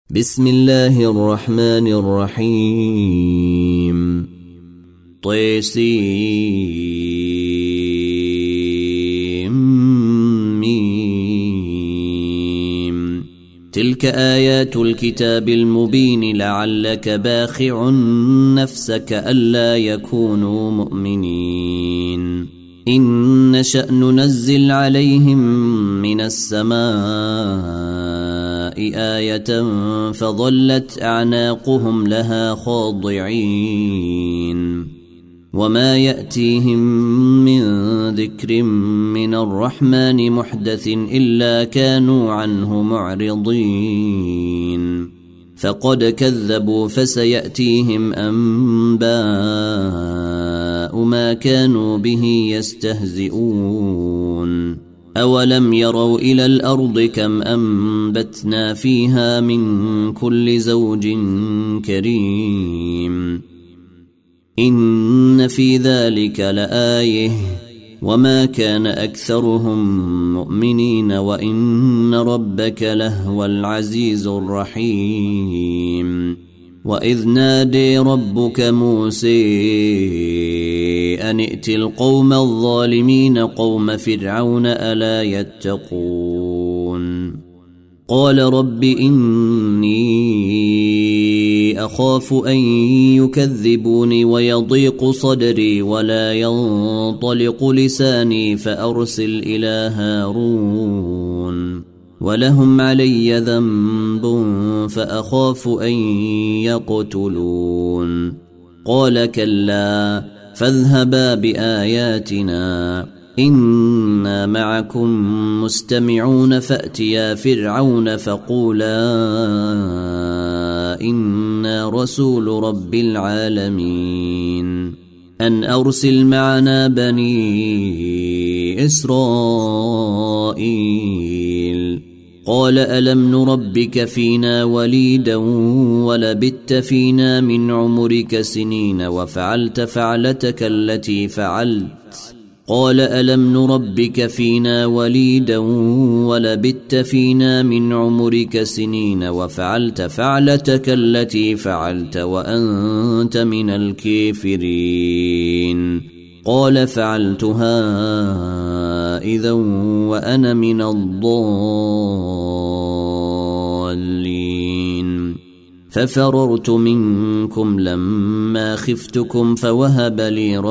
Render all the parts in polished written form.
بسم الله الرحمن الرحيم طيسيم تلك آيات الكتاب المبين لعلك باخع نفسك ألا يكونوا مؤمنين إن نشأ ننزل عليهم من السماء آية فظلت أعناقهم لها خاضعين وما يأتيهم من ذكر من الرحمن محدث إلا كانوا عنه معرضين فقد كذبوا فسيأتيهم أنباء ما كانوا به يستهزئون أولم يروا إلى الأرض كم أنبتنا فيها من كل زوج كريم إن في ذلك لآية وما كان أكثرهم مؤمنين وإن ربك لهو العزيز الرحيم وإذ نادي ربك موسى أن ائت القوم الظالمين قوم فرعون ألا يتقون قال رب إني أخاف أن يكذبوني ويضيق صدري ولا ينطلق لساني فأرسل إلى هارون ولهم علي ذنب فأخاف أن يقتلون قال كلا فاذهبا بآياتنا إنا معكم مستمعون فأتيا فرعون فقولا إنا رسول رب العالمين أن أرسل معنا بني إسرائيل قال ألم نربك فينا وليدا ولبثت فينا من عمرك سنين وفعلت فعلتك التي فعلت قال ألم نربك فينا وليدا ولبثت فينا من عمرك سنين وفعلت فعلتك التي فعلت وأنت من الكافرين قال فعلتها إذا وأنا من الضالين ففررت منكم لما خفتكم فوهب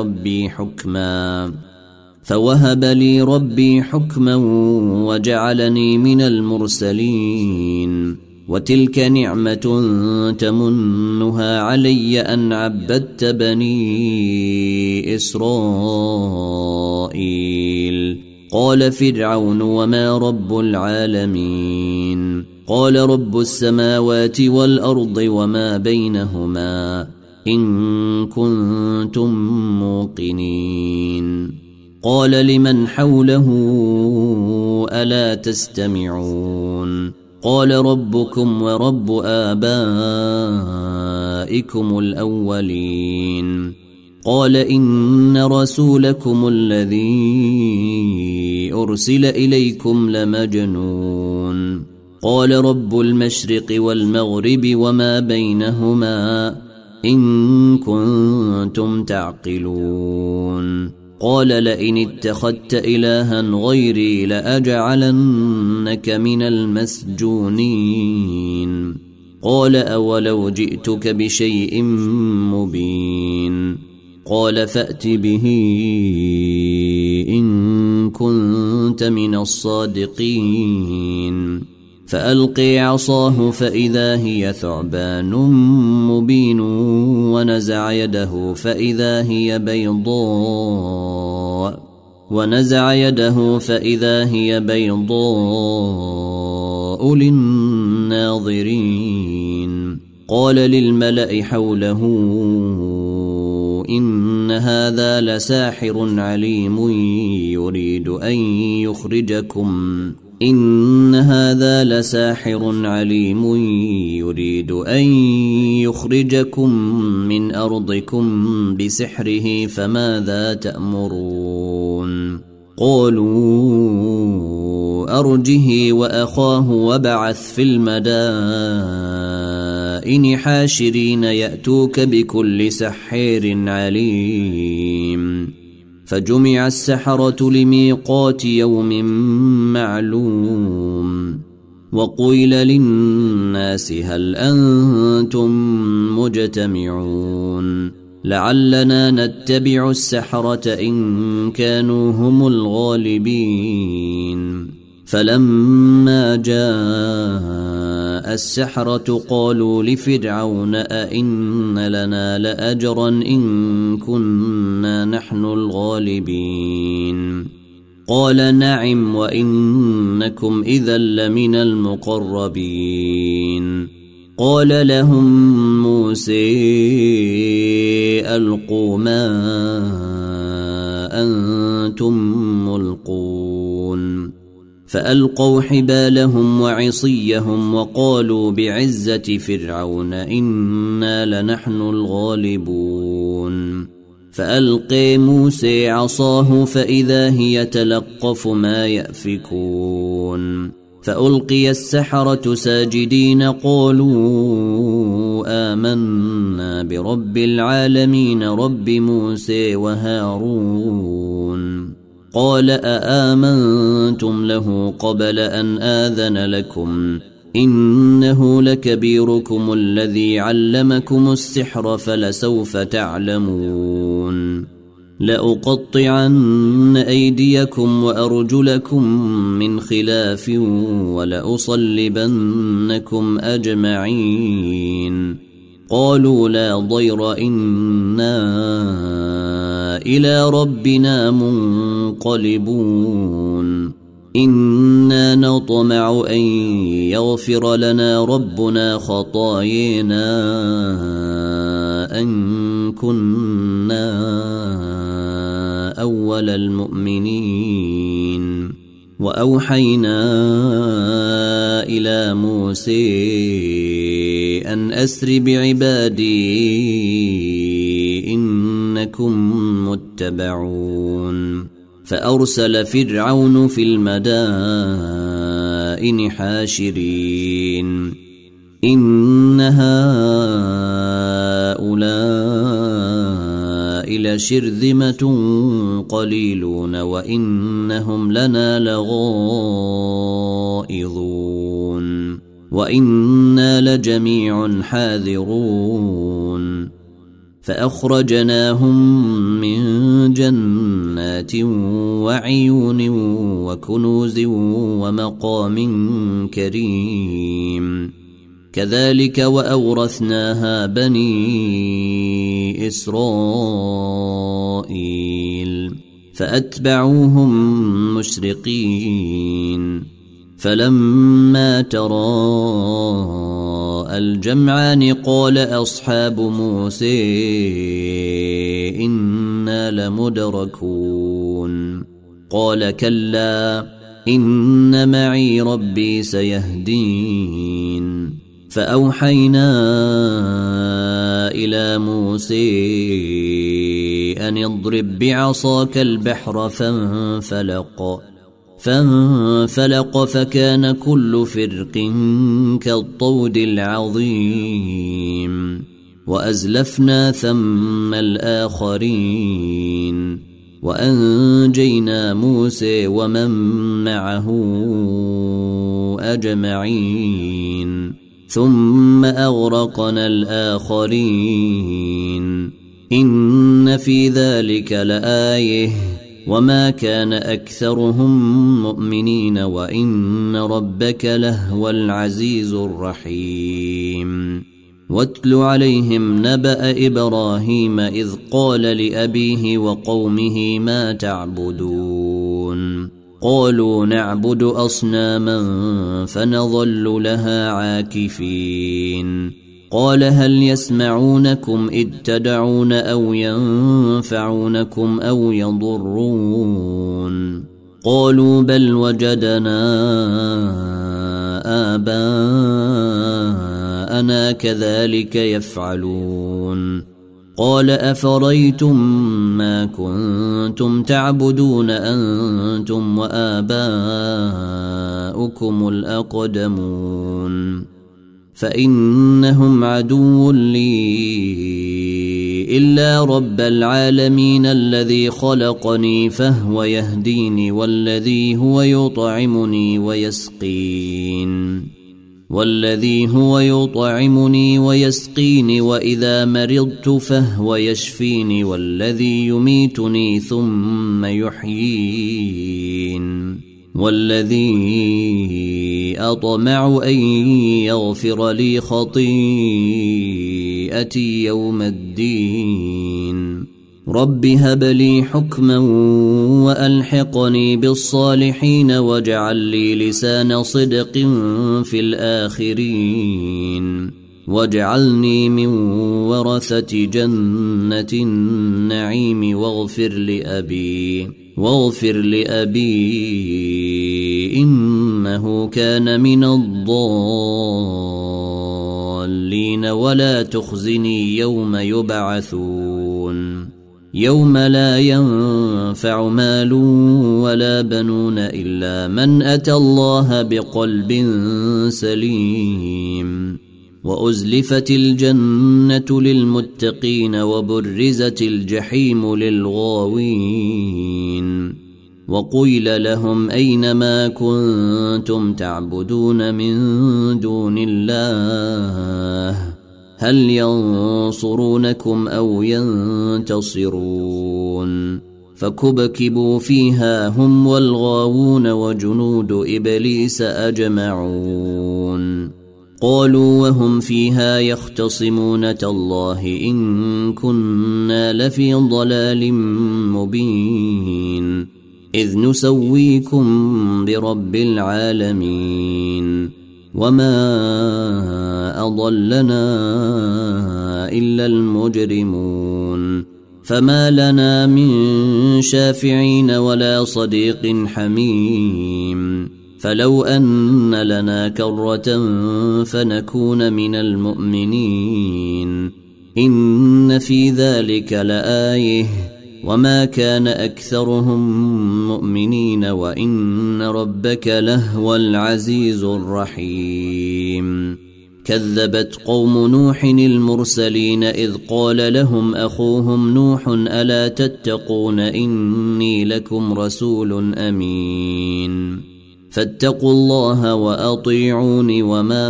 لي ربي حكما وجعلني من المرسلين وتلك نعمة تمنها علي أن عبدت بني إسرائيل قال فرعون وما رب العالمين قال رب السماوات والأرض وما بينهما إن كنتم موقنين قال لمن حوله ألا تستمعون قال ربكم ورب آبائكم الأولين قال إن رسولكم الذي أرسل إليكم لمجنون قال رب المشرق والمغرب وما بينهما إن كنتم تعقلون قال لئن اتخذت إلها غيري لأجعلنك من المسجونين قال أولو جئتك بشيء مبين قال فأت به إن كنت من الصادقين فألقي عصاه فإذا هي ثعبان مبين ونزع يده فإذا هي بيضاء للناظرين قال للملأ حوله إن هذا لساحر عليم يريد أن يخرجكم من أرضكم بسحره فماذا تأمرون قالوا أرجه وأخاه وابعث في المدائن حاشرين يأتوك بكل سحير عليم فجمع السحرة لميقات يوم معلوم وقيل للناس هل أنتم مجتمعون لعلنا نتبع السحرة إن كانوا هم الغالبين فلما جاء السحرة قالوا لفرعون أئن لنا لأجرا إن كنا نحن الغالبين قال نعم وإنكم إذا لمن المقربين قال لهم موسى ألقوا ما أنتم ملقون فألقوا حبالهم وعصيهم وقالوا بعزة فرعون إنا لنحن الغالبون فألقي موسى عصاه فإذا هي تلقف ما يأفكون فألقي السحرة ساجدين قالوا آمنا برب العالمين رب موسى وهارون قال أآمنتم له قبل أن آذن لكم إنه لكبيركم الذي علمكم السحر فلسوف تعلمون لأقطعن أيديكم وأرجلكم من خلاف ولأصلبنكم أجمعين قالوا لا ضير إنا إلى ربنا منقلبون إنا نطمع أن يغفر لنا ربنا خطايانا أن كنا أول المؤمنين وأوحينا إلى موسى أن أسر بعبادي إنكم متبعون فأرسل فرعون في المدائن حاشرين إن هؤلاء لشرذمة قليلون وإنهم لنا لغائظون وإنا لجميع حاذرون فأخرجناهم من جنات وعيون وكنوز ومقام كريم كذلك وأورثناها بني إسرائيل فأتبعوهم مشرقين فلما تراءى الجمعان قال أصحاب موسى إنا لمدركون قال كلا إن معي ربي سيهدين فأوحينا إلى موسى أن اضرب بعصاك البحر فانفلق فكان كل فرق كالطود العظيم وأزلفنا ثم الآخرين وأنجينا موسى ومن معه أجمعين ثم أغرقنا الآخرين إن في ذلك لآية وما كان أكثرهم مؤمنين وإن ربك لهو العزيز الرحيم واتل عليهم نبأ إبراهيم إذ قال لأبيه وقومه ما تعبدون قالوا نعبد أصناما فنظل لها عاكفين قال هل يسمعونكم إذ تدعون أو ينفعونكم أو يضرون قالوا بل وجدنا آباءنا كذلك يفعلون قال أفريتم ما كنتم تعبدون أنتم وآباؤكم الأقدمون فإنهم عدو لي إلا رب العالمين الذي خلقني فهو يهديني والذي هو يطعمني ويسقيني وإذا مرضت فهو يشفيني والذي يميتني ثم يحيين والذي أطمع أن يغفر لي خطيئتي يوم الدين رب هب لي حكما وألحقني بالصالحين واجعل لي لسان صدق في الآخرين واجعلني من ورثة جنة النعيم واغفر لأبي إنه كان من الضالين ولا تخزني يوم يبعثون يوم لا ينفع مال ولا بنون إلا من أتى الله بقلب سليم وأزلفت الجنة للمتقين وبرزت الجحيم للغاوين وقيل لهم أين ما كنتم تعبدون من دون الله هل ينصرونكم أو ينتصرون فكبكبوا فيها هم والغاوون وجنود إبليس أجمعون قالوا وهم فيها يختصمون تالله إن كنا لفي ضلال مبين إذ نسويكم برب العالمين وما أضلنا إلا المجرمون فما لنا من شافعين ولا صديق حميم فلو أن لنا كرة فنكون من المؤمنين إن في ذلك لآية وما كان أكثرهم مؤمنين وإن ربك لهو العزيز الرحيم كذبت قوم نوح المرسلين إذ قال لهم أخوهم نوح ألا تتقون إني لكم رسول أمين فاتقوا الله وأطيعوني وما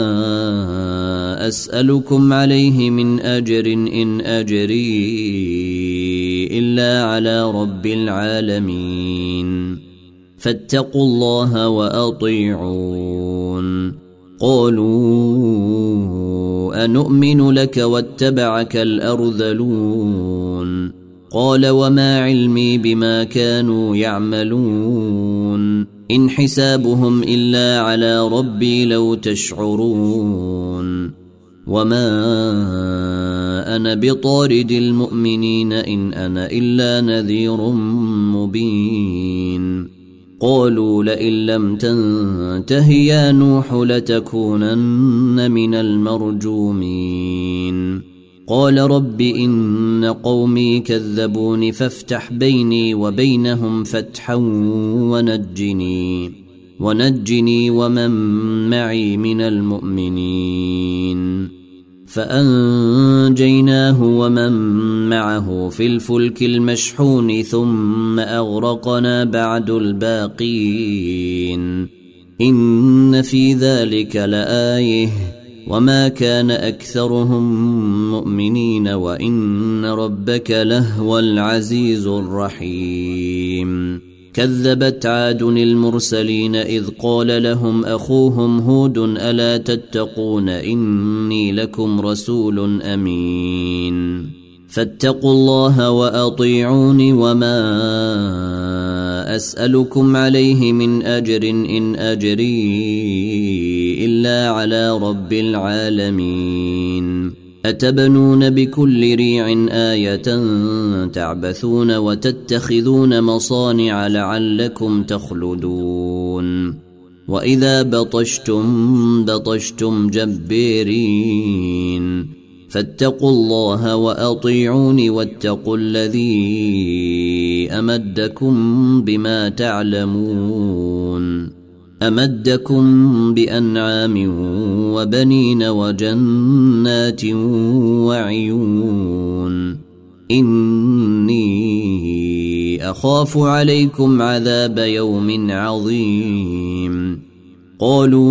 أسألكم عليه من أجر إن أجري إلا على رب العالمين فاتقوا الله وأطيعون قالوا أنؤمن لك واتبعك الأرذلون قال وما علمي بما كانوا يعملون إن حسابهم إلا على ربي لو تشعرون وما أنا بطارد المؤمنين إن أنا إلا نذير مبين قالوا لئن لم تنته يا نوح لتكونن من المرجومين قال رب إن قومي كذبون فافتح بيني وبينهم فتحا ونجني ومن معي من المؤمنين فأنجيناه ومن معه في الفلك المشحون ثم أغرقنا بعد الباقين إن في ذلك لآية وما كان أكثرهم مؤمنين وإن ربك لهو العزيز الرحيم كذبت عاد المرسلين إذ قال لهم أخوهم هود ألا تتقون إني لكم رسول أمين فاتقوا الله وأطيعوني وما أسألكم عليه من أجر إن أجري إلا على رب العالمين أتبنون بكل ريع آية تعبثون وتتخذون مصانع لعلكم تخلدون وإذا بطشتم جبارين فاتقوا الله وأطيعون واتقوا الذي أمدكم بما تعلمون أمدكم بأنعام وبنين وجنات وعيون إني أخاف عليكم عذاب يوم عظيم قالوا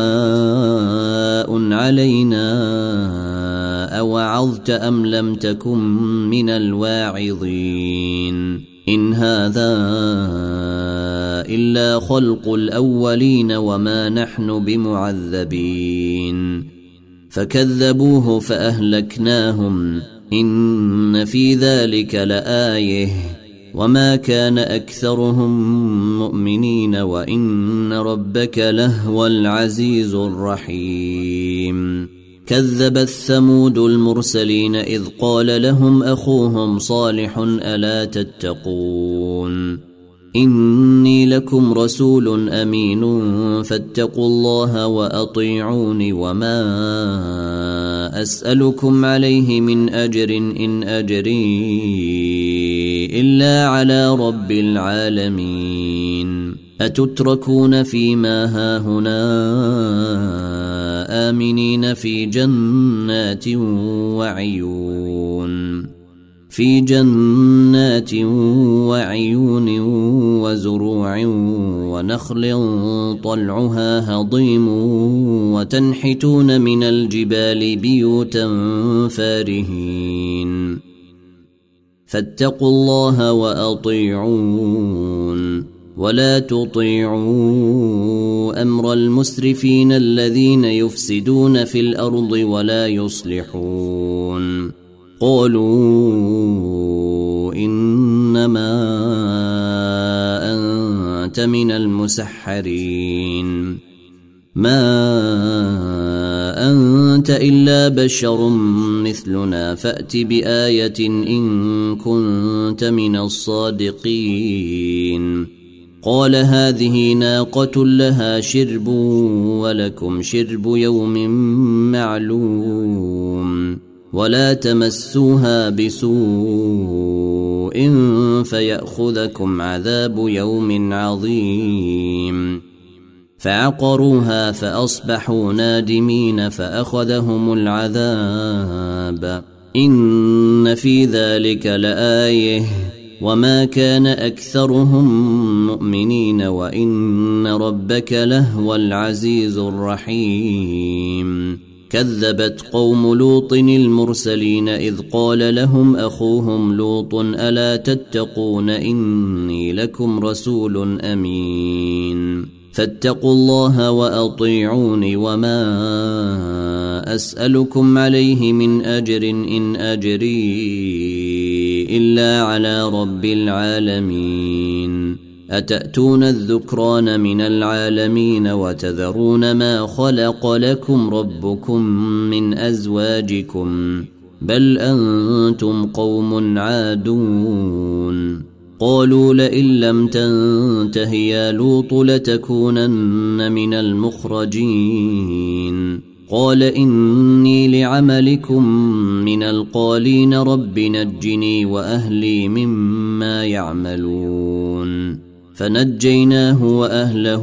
سواء علينا أوعظت أم لم تكن من الواعظين إن هذا إلا خلق الأولين وما نحن بمعذبين فكذبوه فأهلكناهم إن في ذلك لآية وما كان أكثرهم مؤمنين وإن ربك لهو العزيز الرحيم كذبت ثمود المرسلين إذ قال لهم أخوهم صالح ألا تتقون إني لكم رسول أمين فاتقوا الله وأطيعون وما أسألكم عليه من أجر إن أجري إلا على رب العالمين أتتركون فيما هاهنا آمنين في جنات وعيون وزروع ونخل طلعها هضيم وتنحتون من الجبال بيوتا فارهين فاتقوا الله وأطيعون ولا تطيعوا أمر المسرفين الذين يفسدون في الأرض ولا يصلحون قالوا إنما أنت من المسحرين ما أنت إلا بشر مثلنا فأت بآية إن كنت من الصادقين قال هذه ناقة لها شرب ولكم شرب يوم معلوم ولا تمسوها بسوء فيأخذكم عذاب يوم عظيم فعقروها فأصبحوا نادمين فأخذهم العذاب إن في ذلك لآية وما كان أكثرهم مؤمنين وإن ربك لهو العزيز الرحيم كذبت قوم لوط المرسلين إذ قال لهم أخوهم لوط ألا تتقون إني لكم رسول أمين فاتقوا الله وأطيعون وما أسألكم عليه من أجر إن أجري إلا على رب العالمين أتأتون الذكران من العالمين وتذرون ما خلق لكم ربكم من أزواجكم بل أنتم قوم عادون قالوا لئن لم تنته يا لوط لتكونن من المخرجين قال إني لعملكم من القالين رب نجني وأهلي مما يعملون فنجيناه وأهله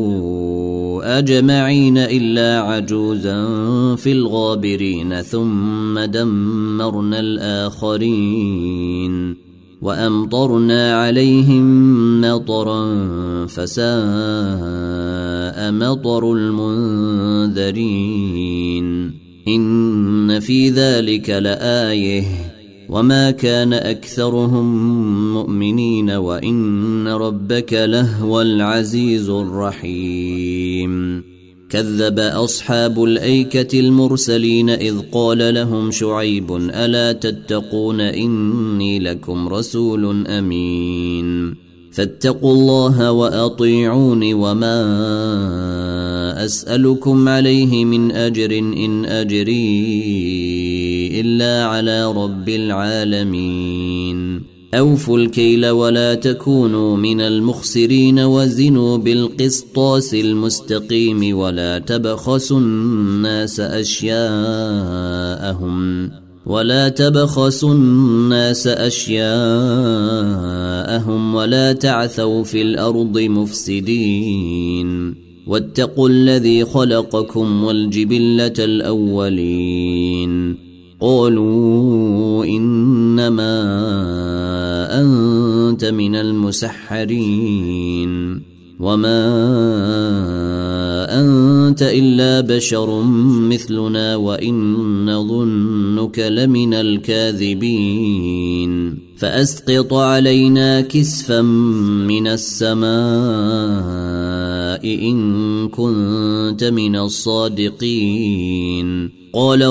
أجمعين إلا عجوزا في الغابرين ثم دمرنا الآخرين وأمطرنا عليهم مطرا فساء مطر المنذرين إن في ذلك لآية وما كان أكثرهم مؤمنين وإن ربك لهو العزيز الرحيم كذب أصحاب الأيكة المرسلين إذ قال لهم شعيب ألا تتقون إني لكم رسول أمين فاتقوا الله وأطيعون وما أسألكم عليه من أجر إن أجري إلا على رب العالمين أوفوا الكيل ولا تكونوا من المخسرين وزنوا بالقسطاس المستقيم ولا تبخسوا الناس أشياءهم ولا تعثوا في الأرض مفسدين واتقوا الذي خلقكم والجبلة الأولين قالوا إنما أنت من المسحرين وما أنت إلا بشر مثلنا وإن نظنك لمن الكاذبين فأسقط علينا كسفا من السماء إن كنت من الصادقين قال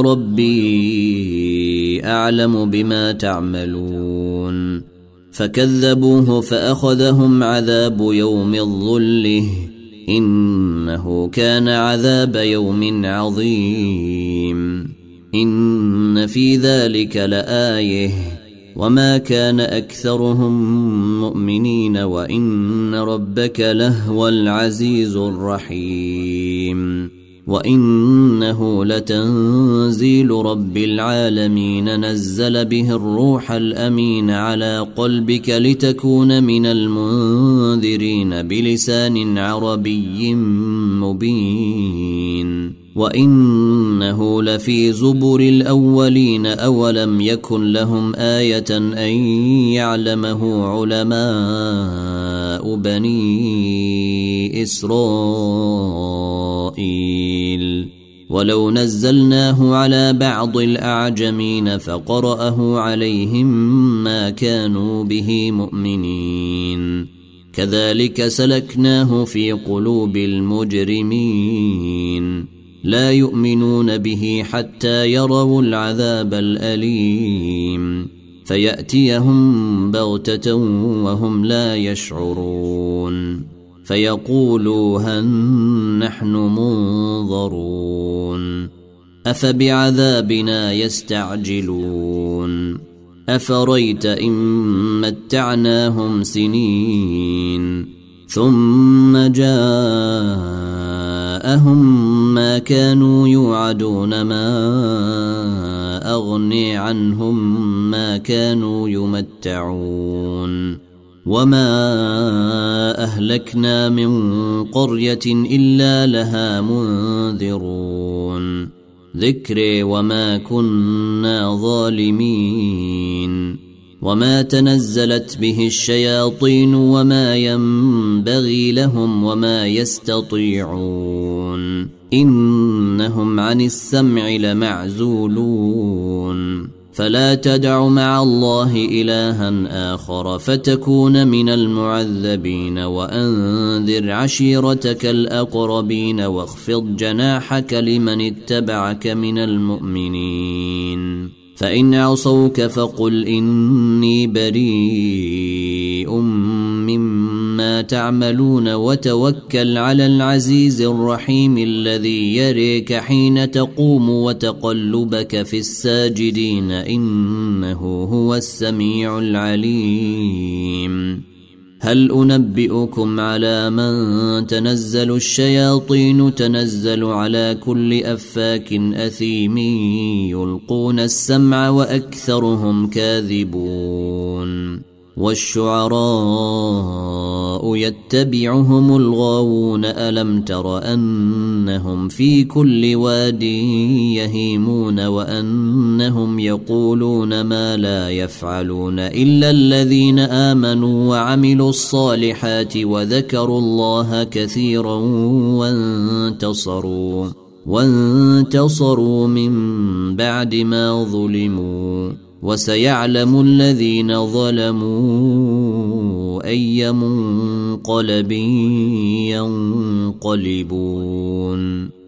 ربي أعلم بما تعملون فكذبوه فأخذهم عذاب يوم الظله إنه كان عذاب يوم عظيم إن في ذلك لآية وما كان أكثرهم مؤمنين وإن ربك لهو العزيز الرحيم وإنه لتنزيل رب العالمين نزل به الروح الأمين على قلبك لتكون من المنذرين بلسان عربي مبين وإنه لفي زبر الأولين أولم يكن لهم آية أن يعلمه علماء بني إسرائيل ولو نزلناه على بعض الأعجمين فقرأه عليهم ما كانوا به مؤمنين كذلك سلكناه في قلوب المجرمين لا يؤمنون به حتى يروا العذاب الأليم فيأتيهم بغتة وهم لا يشعرون فيقولوا هل نحن منظرون أفبعذابنا يستعجلون أفريت إن متعناهم سنين ثم جاءهم ما كانوا يوعدون ما أغني عنهم ما كانوا يمتعون وما أهلكنا من قرية إلا لها منذرون ذكري وما كنا ظالمين وما تنزلت به الشياطين وما ينبغي لهم وما يستطيعون إنهم عن السمع لمعزولون فلا تدع مع الله إلها آخر فتكون من المعذبين وأنذر عشيرتك الأقربين واخفض جناحك لمن اتبعك من المؤمنين فإن عصوك فقل إني بريء مما تعملون وتوكل على العزيز الرحيم الذي يريك حين تقوم وتقلبك في الساجدين إنه هو السميع العليم هل أنبئكم على من تنزل الشياطين تنزل على كل أفاك أثيم يلقون السمع وأكثرهم كاذبون والشعراء يتبعهم الغاوون ألم تر أنهم في كل واد يهيمون وأنهم يقولون ما لا يفعلون إلا الذين آمنوا وعملوا الصالحات وذكروا الله كثيرا وانتصروا من بعد ما ظلموا وسيعلم الذين ظلموا أي منقلب ينقلبون